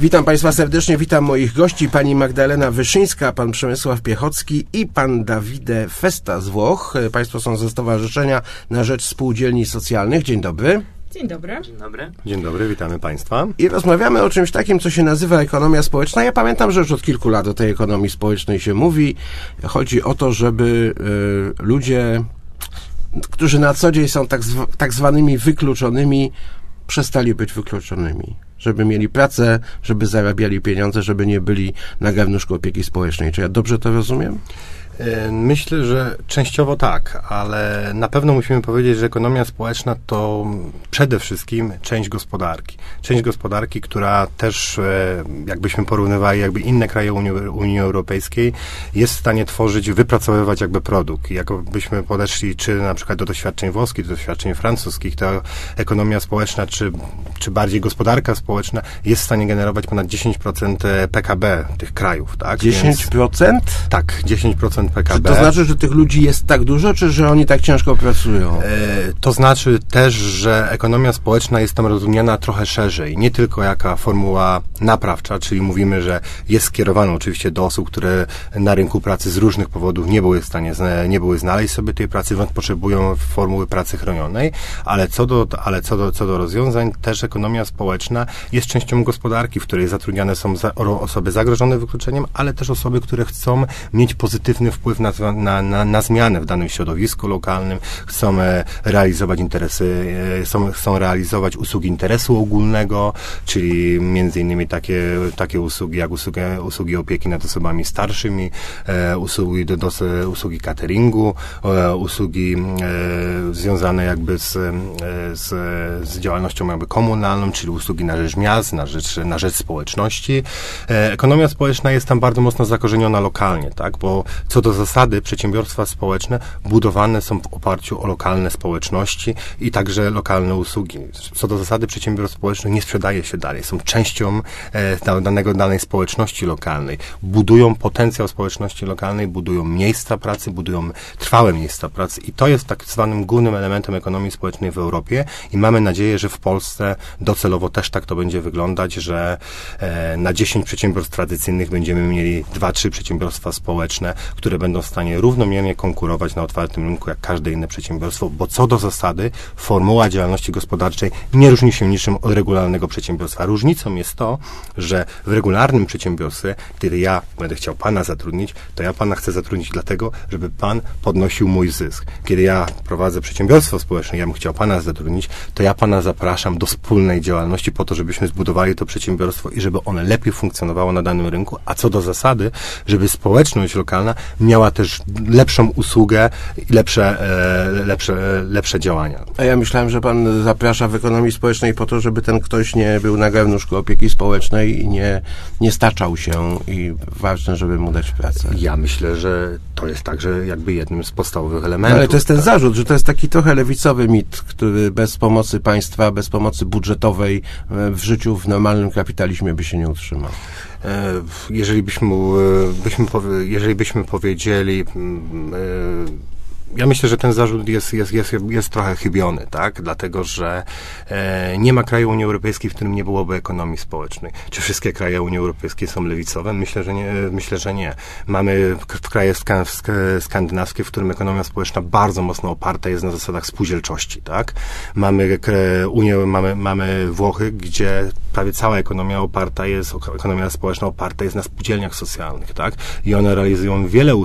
Witam Państwa serdecznie, witam moich gości, pani Magdalena Wyszyńska, pan Przemysław Piechocki i pan Davide Festa z Włoch. Państwo są ze Stowarzyszenia na Rzecz Spółdzielni Socjalnych. Dzień dobry. Dzień dobry. Dzień dobry. Dzień dobry, witamy Państwa. I rozmawiamy o czymś takim, co się nazywa ekonomia społeczna. Ja pamiętam, że już od kilku lat o tej ekonomii społecznej się mówi. Chodzi o to, żeby ludzie, którzy na co dzień są tak zwanymi wykluczonymi, przestali być wykluczonymi. Żeby mieli pracę, żeby zarabiali pieniądze, żeby nie byli na garnuszku opieki społecznej. Czy ja dobrze to rozumiem? Myślę, że częściowo tak, ale na pewno musimy powiedzieć, że ekonomia społeczna to przede wszystkim część gospodarki. Część gospodarki, która też, jakbyśmy porównywali inne kraje Unii Europejskiej, jest w stanie tworzyć, wypracowywać produkt. Jakbyśmy podeszli czy na przykład do doświadczeń włoskich, do doświadczeń francuskich, to ekonomia społeczna, czy bardziej gospodarka społeczna jest w stanie generować ponad 10% PKB tych krajów. Tak? 10%? Więc, tak, 10% PKB. Czy to znaczy, że tych ludzi jest tak dużo, czy że oni tak ciężko pracują? To znaczy też, że ekonomia społeczna jest tam rozumiana trochę szerzej. Nie tylko jaka formuła naprawcza, czyli mówimy, że jest skierowana oczywiście do osób, które na rynku pracy z różnych powodów nie były znaleźć sobie tej pracy, wręcz potrzebują formuły pracy chronionej, ale co do rozwiązań, też ekonomia społeczna jest częścią gospodarki, w której zatrudniane są osoby zagrożone wykluczeniem, ale też osoby, które chcą mieć pozytywny wpływ na zmianę w danym środowisku lokalnym, chcą realizować chcą realizować usługi interesu ogólnego, czyli między innymi takie usługi jak usługi opieki nad osobami starszymi, usługi cateringu, usługi związane z działalnością komunalną, czyli usługi na rzecz miast, na rzecz społeczności. Ekonomia społeczna jest tam bardzo mocno zakorzeniona lokalnie, tak? Bo co do zasady przedsiębiorstwa społeczne budowane są w oparciu o lokalne społeczności i także lokalne usługi. Co do zasady przedsiębiorstw społecznych nie sprzedaje się dalej. Są częścią danej społeczności lokalnej. Budują potencjał społeczności lokalnej, budują miejsca pracy, budują trwałe miejsca pracy i to jest tak zwanym głównym elementem ekonomii społecznej w Europie i mamy nadzieję, że w Polsce docelowo też tak to będzie wyglądać, że na 10 przedsiębiorstw tradycyjnych będziemy mieli 2-3 przedsiębiorstwa społeczne, które będą w stanie równomiernie konkurować na otwartym rynku jak każde inne przedsiębiorstwo, bo co do zasady formuła działalności gospodarczej nie różni się niczym od regularnego przedsiębiorstwa. Różnicą jest to, że w regularnym przedsiębiorstwie, kiedy ja będę chciał pana zatrudnić, to ja pana chcę zatrudnić dlatego, żeby pan podnosił mój zysk. Kiedy ja prowadzę przedsiębiorstwo społeczne, ja bym chciał pana zatrudnić, to ja pana zapraszam do wspólnej działalności po to, żebyśmy zbudowali to przedsiębiorstwo i żeby one lepiej funkcjonowało na danym rynku, a co do zasady, żeby społeczność lokalna miała też lepszą usługę i lepsze działania. A ja myślałem, że pan zaprasza w ekonomii społecznej po to, żeby ten ktoś nie był na garnuszku opieki społecznej i nie staczał się i ważne, żeby mu dać pracę. Ja myślę, że to jest także jednym z podstawowych elementów. Ale to jest ten zarzut, że to jest taki trochę lewicowy mit, który bez pomocy państwa, bez pomocy budżetowej w życiu w normalnym kapitalizmie by się nie utrzymał. Jeżeli byśmy powiedzieli, ja myślę, że ten zarzut jest trochę chybiony, tak? Dlatego, że nie ma kraju Unii Europejskiej, w którym nie byłoby ekonomii społecznej. Czy wszystkie kraje Unii Europejskiej są lewicowe? Myślę, że nie. Mamy kraje skandynawskie, w którym ekonomia społeczna bardzo mocno oparta jest na zasadach spółdzielczości, tak? Mamy Włochy, gdzie prawie cała ekonomia społeczna oparta jest na spółdzielniach socjalnych, tak? I one realizują wiele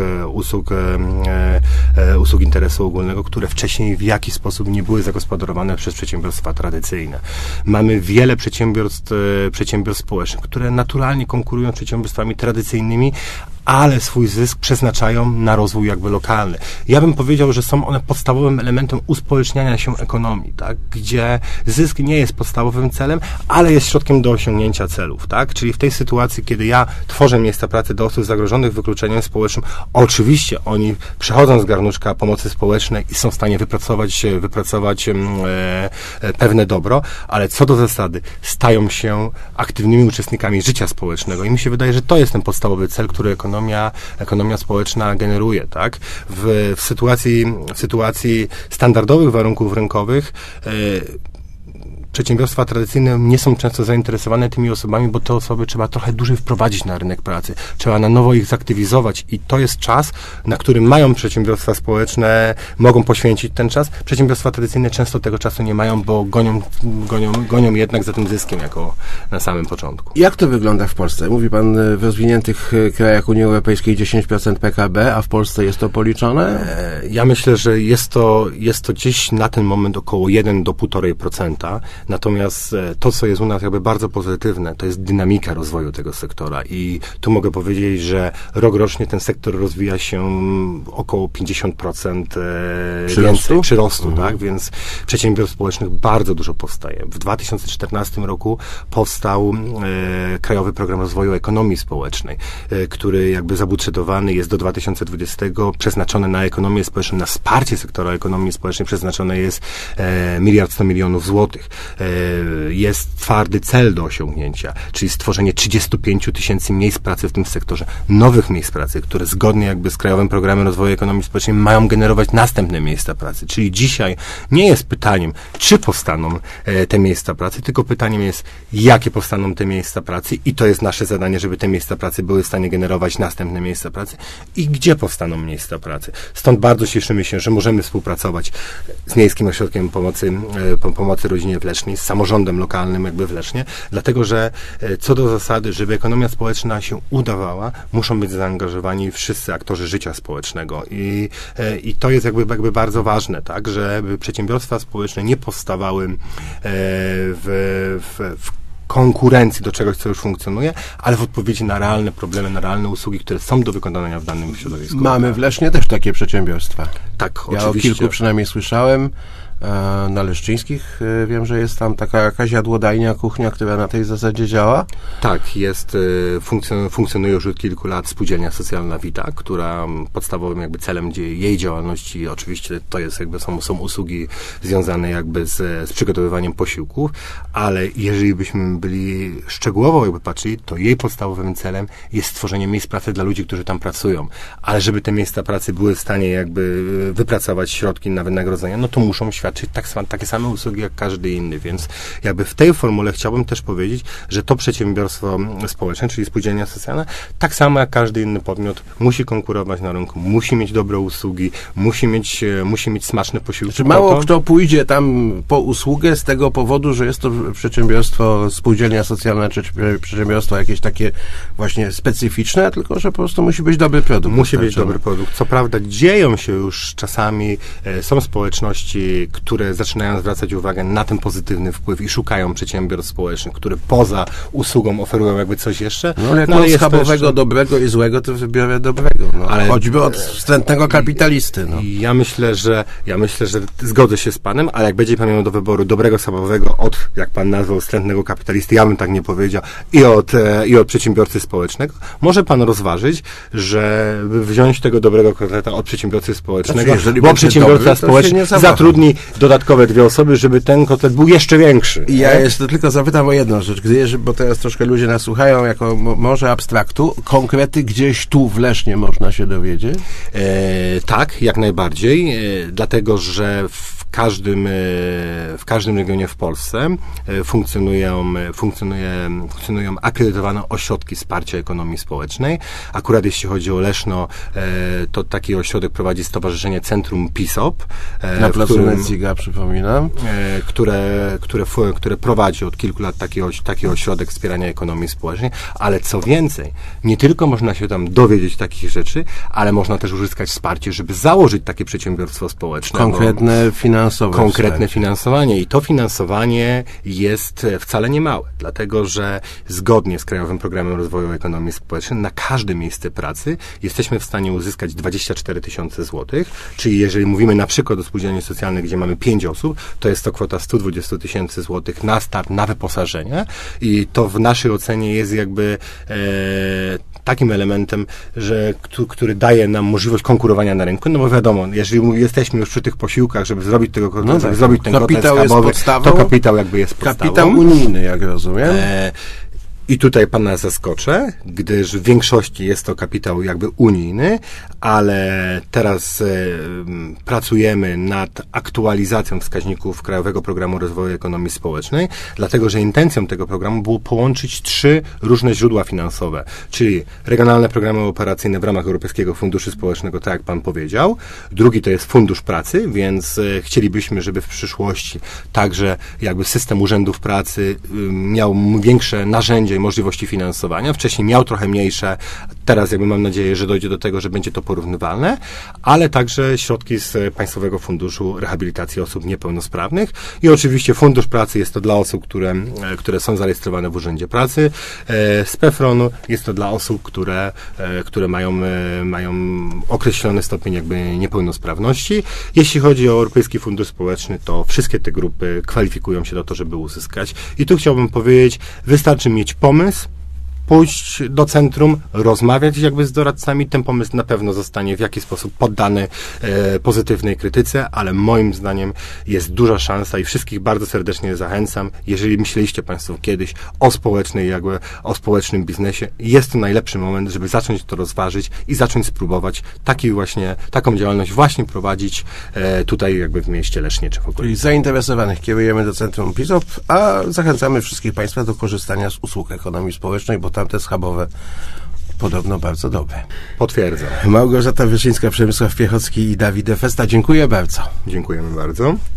usług interesu ogólnego, które wcześniej w jakiś sposób nie były zagospodarowane przez przedsiębiorstwa tradycyjne. Mamy wiele przedsiębiorstw społecznych, które naturalnie konkurują z przedsiębiorstwami tradycyjnymi, ale swój zysk przeznaczają na rozwój lokalny. Ja bym powiedział, że są one podstawowym elementem uspołeczniania się ekonomii, tak? Gdzie zysk nie jest podstawowym celem, ale jest środkiem do osiągnięcia celów, tak? Czyli w tej sytuacji, kiedy ja tworzę miejsca pracy do osób zagrożonych wykluczeniem społecznym, oczywiście oni przechodzą z garnuszka pomocy społecznej i są w stanie wypracować pewne dobro, ale co do zasady stają się aktywnymi uczestnikami życia społecznego i mi się wydaje, że to jest ten podstawowy cel, który ekonomia społeczna generuje, tak? W sytuacji standardowych warunków rynkowych przedsiębiorstwa tradycyjne nie są często zainteresowane tymi osobami, bo te osoby trzeba trochę dłużej wprowadzić na rynek pracy. Trzeba na nowo ich zaktywizować i to jest czas, na którym mają przedsiębiorstwa społeczne, mogą poświęcić ten czas. Przedsiębiorstwa tradycyjne często tego czasu nie mają, bo gonią jednak za tym zyskiem jako na samym początku. Jak to wygląda w Polsce? Mówi pan w rozwiniętych krajach Unii Europejskiej 10% PKB, a w Polsce jest to policzone? Ja myślę, że jest to gdzieś na ten moment około 1 do 1,5%. Natomiast to, co jest u nas jakby bardzo pozytywne, to jest dynamika rozwoju tego sektora i tu mogę powiedzieć, że rok-rocznie ten sektor rozwija się około 50% przyrostu, tak? Więc przedsiębiorstw społecznych bardzo dużo powstaje. W 2014 roku powstał Krajowy Program Rozwoju Ekonomii Społecznej, który jakby zabudżetowany jest do 2020, przeznaczony na ekonomię społeczną, na wsparcie sektora ekonomii społecznej przeznaczone jest 1 100 000 000 złotych. Jest twardy cel do osiągnięcia, czyli stworzenie 35 000 miejsc pracy w tym sektorze, nowych miejsc pracy, które zgodnie jakby z Krajowym Programem Rozwoju Ekonomii Społecznej mają generować następne miejsca pracy. Czyli dzisiaj nie jest pytaniem, czy powstaną te miejsca pracy, tylko pytaniem jest, jakie powstaną te miejsca pracy i to jest nasze zadanie, żeby te miejsca pracy były w stanie generować następne miejsca pracy i gdzie powstaną miejsca pracy. Stąd bardzo cieszymy się, że możemy współpracować z Miejskim Ośrodkiem Pomocy Rodzinie w Lesznie, z samorządem lokalnym jakby w Lesznie, dlatego, że co do zasady, żeby ekonomia społeczna się udawała, muszą być zaangażowani wszyscy aktorzy życia społecznego i to jest jakby bardzo ważne, tak, żeby przedsiębiorstwa społeczne nie powstawały w konkurencji do czegoś, co już funkcjonuje, ale w odpowiedzi na realne problemy, na realne usługi, które są do wykonania w danym środowisku. Mamy w Lesznie też takie przedsiębiorstwa. Tak, ja oczywiście. O kilku przynajmniej słyszałem. Na Leszczyńskich wiem, że jest tam taka jakaś jadłodajnia, kuchnia, która na tej zasadzie działa. Tak, funkcjonuje już od kilku lat spółdzielnia socjalna Vita, która podstawowym jakby celem jej działalności, oczywiście to jest jakby są usługi związane jakby z przygotowywaniem posiłków, ale jeżeli byśmy byli szczegółowo jakby patrzyli, to jej podstawowym celem jest stworzenie miejsc pracy dla ludzi, którzy tam pracują. Ale żeby te miejsca pracy były w stanie jakby wypracować środki na wynagrodzenia, no to muszą świadczyć takie same usługi jak każdy inny, więc jakby w tej formule chciałbym też powiedzieć, że to przedsiębiorstwo społeczne, czyli spółdzielnia socjalna, tak samo jak każdy inny podmiot musi konkurować na rynku, musi mieć dobre usługi, musi mieć smaczne posiłki. Znaczy mało kto pójdzie tam po usługę z tego powodu, że jest to przedsiębiorstwo, spółdzielnia socjalna, czy przedsiębiorstwo jakieś takie właśnie specyficzne, tylko że po prostu musi być dobry produkt. Musi być dobry produkt. Co prawda dzieją się już czasami, są społeczności, które zaczynają zwracać uwagę na ten pozytywny wpływ i szukają przedsiębiorstw społecznych, które poza usługą oferują jakby coś jeszcze. No jak od schabowego dobrego i złego, to wybiorę dobrego. No, ale choćby od wstrętnego kapitalisty. No. Ja myślę, że zgodzę się z panem, ale jak będzie pan miał do wyboru dobrego schabowego od, jak pan nazwał, wstrętnego kapitalisty, ja bym tak nie powiedział, i od przedsiębiorcy społecznego, może pan rozważyć, że wziąć tego dobrego kotleta od przedsiębiorcy społecznego, znaczy, bo przedsiębiorca społeczny zatrudni dodatkowe 2 osoby, żeby ten kotlet był jeszcze większy. Ja jeszcze tylko zapytam o jedną rzecz, bo teraz troszkę ludzie nas słuchają jako może abstraktu. Konkrety gdzieś tu w Lesznie można się dowiedzieć? Tak, jak najbardziej, dlatego, że w każdym regionie w Polsce funkcjonują akredytowane ośrodki wsparcia ekonomii społecznej. Akurat jeśli chodzi o Leszno, to taki ośrodek prowadzi Stowarzyszenie Centrum PISOP. Na placu Menciga, przypominam. Które prowadzi od kilku lat taki ośrodek wspierania ekonomii społecznej, ale co więcej, nie tylko można się tam dowiedzieć takich rzeczy, ale można też uzyskać wsparcie, żeby założyć takie przedsiębiorstwo społeczne. Konkretne finansowanie i to finansowanie jest wcale nie małe, dlatego, że zgodnie z Krajowym Programem Rozwoju Ekonomii Społecznej na każde miejsce pracy jesteśmy w stanie uzyskać 24 000 złotych, czyli jeżeli mówimy na przykład o spółdzielni socjalnej, gdzie mamy 5 osób, to jest to kwota 120 000 złotych na start, na wyposażenie i to w naszej ocenie jest jakby takim elementem, który daje nam możliwość konkurowania na rynku, no bo wiadomo, jeżeli jesteśmy już przy tych posiłkach, żeby zrobić ten kotlet schabowy, to kapitał jakby jest podstawą. Kapitał unijny, jak rozumiem. I tutaj pana zaskoczę, gdyż w większości jest to kapitał jakby unijny, ale teraz pracujemy nad aktualizacją wskaźników Krajowego Programu Rozwoju Ekonomii Społecznej, dlatego że intencją tego programu było połączyć 3 różne źródła finansowe, czyli regionalne programy operacyjne w ramach Europejskiego Funduszu Społecznego, tak jak pan powiedział. Drugi to jest Fundusz Pracy, więc chcielibyśmy, żeby w przyszłości także jakby system urzędów pracy miał większe narzędzia i możliwości finansowania. Wcześniej miał trochę mniejsze, teraz jakby mam nadzieję, że dojdzie do tego, że będzie to porównywalne, ale także środki z Państwowego Funduszu Rehabilitacji Osób Niepełnosprawnych i oczywiście Fundusz Pracy jest to dla osób, które są zarejestrowane w Urzędzie Pracy. Z PFRON-u jest to dla osób, które mają określony stopień jakby niepełnosprawności. Jeśli chodzi o Europejski Fundusz Społeczny, to wszystkie te grupy kwalifikują się do to, żeby uzyskać. I tu chciałbym powiedzieć, wystarczy mieć pomysł, pójść do centrum, rozmawiać jakby z doradcami. Ten pomysł na pewno zostanie w jakiś sposób poddany pozytywnej krytyce, ale moim zdaniem jest duża szansa i wszystkich bardzo serdecznie zachęcam. Jeżeli myśleliście Państwo kiedyś o społecznym biznesie, jest to najlepszy moment, żeby zacząć to rozważyć i zacząć spróbować taką działalność właśnie prowadzić tutaj jakby w mieście Lesznie czy w ogóle. Czyli zainteresowanych kierujemy do Centrum PIZOP, a zachęcamy wszystkich Państwa do korzystania z usług ekonomii społecznej, bo tamte schabowe podobno bardzo dobre. Potwierdzam. Małgorzata Wyszyńska, Przemysław Piechocki i Dawid Festa. Dziękuję bardzo. Dziękujemy bardzo.